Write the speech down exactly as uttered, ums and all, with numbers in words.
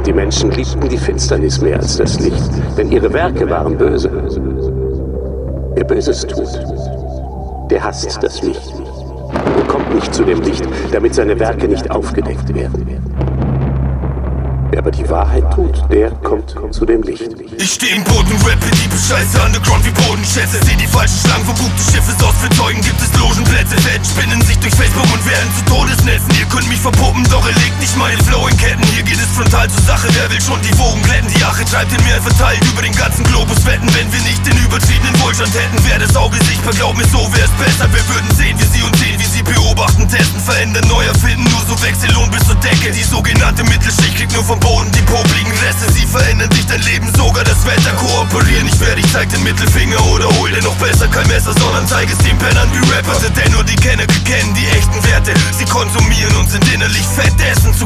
Die Menschen liebten die Finsternis mehr als das Licht, denn ihre Werke waren böse. Wer Böses tut, der hasst das Licht und kommt nicht zu dem Licht, damit seine Werke nicht aufgedeckt werden. Wer aber die Wahrheit tut, der kommt zu dem Licht. Ich steh im Boden, rappe Diebe, Scheiße, Underground wie Bodenschätze. Seh die falschen Schlangen, verbuchte Schiffe, aus für Zeugen gibt es Logenplätze. Fäden spinnen sich durch Facebook und werden zu Todesnetzen. Ihr könnt mich verpuppen, doch ihr legt nicht meine Flow in Ketten. Hier geht es frontal zur Sache, wer will schon die Wogen glätten? Die Ache treibt in mir verteilt über den ganzen Globus. Wetten, wenn wir nicht den übertriebenen Wohlstand hätten, wäre das Auge sichtbar, glaub mir, so wär's besser. Wir würden sehen, wie sie uns sehen, wie sie beobachten, testen, verändern, neu erfinden. Nur so wächst der Lohn bis zur Decke. Die sogenannte Mittelschicht kriegt nur vom Boden die popligen Reste. Sie verändern sich dein Leben, sogar das Wetter. Kooperieren, ich werde, ich zeig den Mittelfinger oder hol dir noch besser. Kein Messer, sondern zeig es den Pennern wie Rapper. Denn nur die Kenner kennen die echten Werte. Sie konsumieren und sind innerlich fett, essen zu